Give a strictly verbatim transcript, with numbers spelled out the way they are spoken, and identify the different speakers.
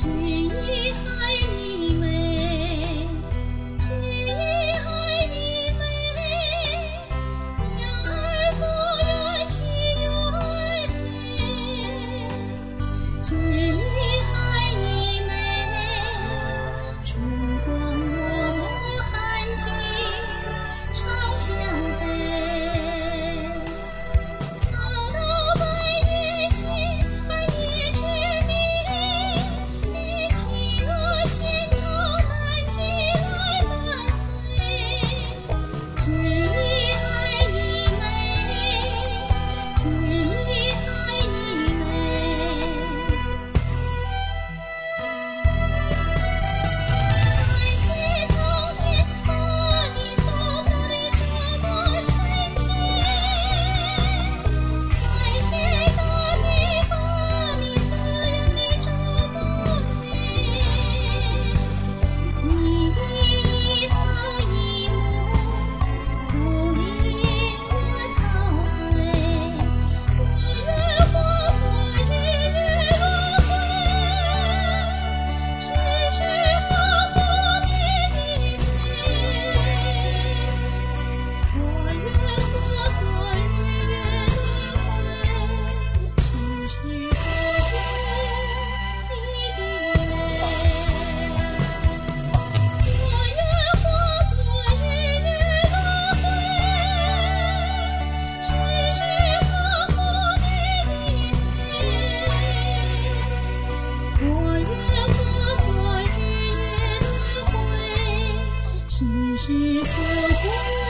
Speaker 1: 只因爱你美，只因爱你美，鸟儿不愿去远飞。只因爱你美，烛光默默含情长相陪。滔滔白月心儿一枝明，你骑鹅衔头南极来伴随。只因爱你美，只因爱你美。感谢苍天把你塑造的这么深情，感谢大地把你滋养的这么美。你的一草一木都令我陶醉，你愿化作日月轮回，时时刻刻给你美。我愿化作日月轮回，时时刻刻你的美。我愿化作日月轮回，时时刻刻你的美。我愿化作日月轮回，时时刻刻。